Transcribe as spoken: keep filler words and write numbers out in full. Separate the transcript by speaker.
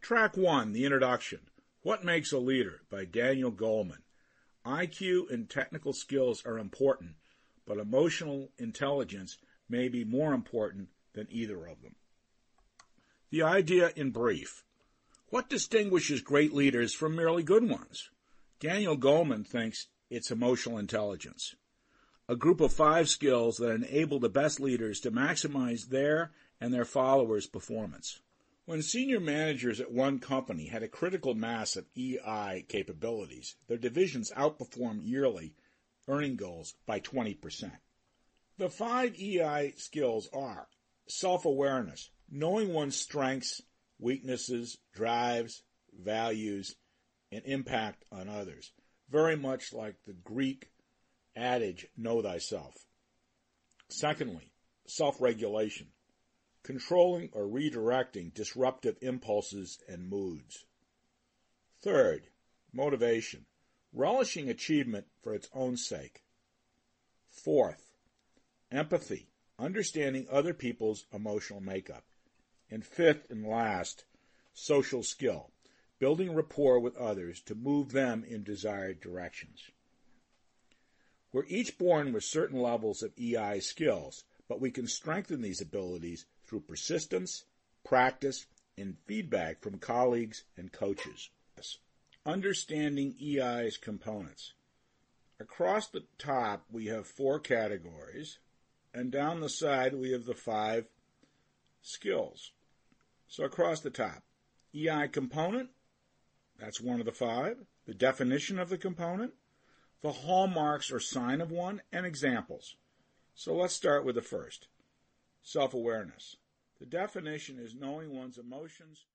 Speaker 1: Track one, the introduction. What Makes a Leader by Daniel Goleman. I Q and technical skills are important, but emotional intelligence may be more important than either of them. The idea in brief. What distinguishes great leaders from merely good ones? Daniel Goleman thinks it's emotional intelligence, a group of five skills that enable the best leaders to maximize their and their followers' performance. When senior managers at one company had a critical mass of E I capabilities, their divisions outperformed yearly earning goals by twenty percent. The five E I skills are self-awareness, knowing one's strengths, weaknesses, drives, values, and impact on others, very much like the Greek adage, know thyself. Secondly, self-regulation, controlling or redirecting disruptive impulses and moods. Third, motivation, relishing achievement for its own sake. Fourth, empathy, understanding other people's emotional makeup. And fifth and last, social skill, building rapport with others to move them in desired directions. We're each born with certain levels of E I skills, but we can strengthen these abilities through persistence, practice, and feedback from colleagues and coaches. Understanding E I's components. Across the top, we have four categories, and down the side, we have the five skills. So across the top, E I component, that's one of the five, the definition of the component, the hallmarks or sign of one, and examples. So let's start with the first, self-awareness. The definition is knowing one's emotions,